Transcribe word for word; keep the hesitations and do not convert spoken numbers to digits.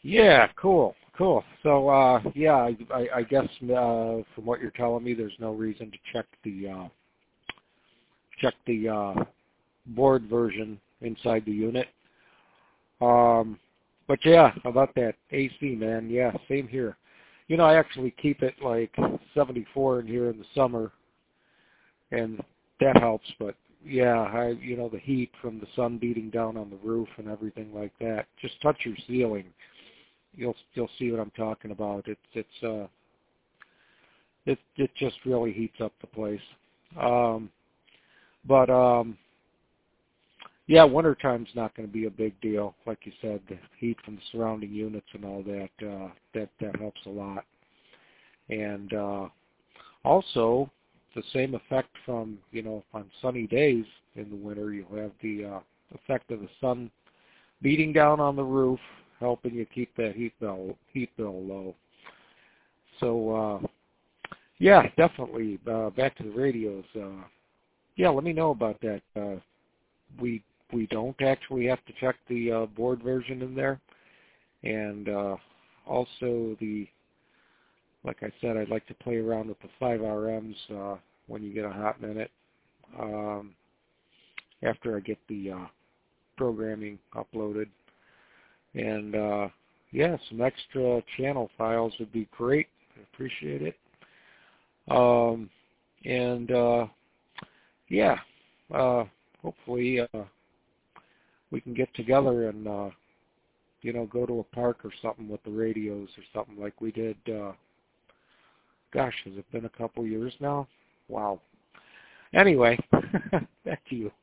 Yeah, cool, cool. So, uh, yeah, I, I, I guess uh, from what you're telling me, there's no reason to check the uh, check the uh, board version inside the unit. Um, but yeah, how about that A C, man? Yeah, same here. You know, I actually keep it like seventy-four in here in the summer, and that helps. But yeah, I, you know, the heat from the sun beating down on the roof and everything like that. Just touch your ceiling. You'll you'll see what I'm talking about. It's it's uh it it just really heats up the place. Um, but um, yeah, wintertime's not going to be a big deal, like you said. The heat from the surrounding units and all that uh, that that helps a lot. And uh, also the same effect from you know on sunny days in the winter. You'll have the uh, effect of the sun beating down on the roof, helping you keep that heat bill heat bill low. So uh, yeah, definitely. Uh, back to the radios. Uh, yeah, let me know about that. Uh, we we don't actually have to check the uh, board version in there, and uh, also the like I said, I'd like to play around with the five R Ms uh, when you get a hot minute. Um, after I get the uh, programming uploaded, and uh, yeah, some extra channel files would be great. I appreciate it. Um, and uh, yeah, uh, hopefully uh, we can get together and uh, you know go to a park or something with the radios or something like we did. Uh, gosh, has it been a couple years now? Wow. Anyway, back to you.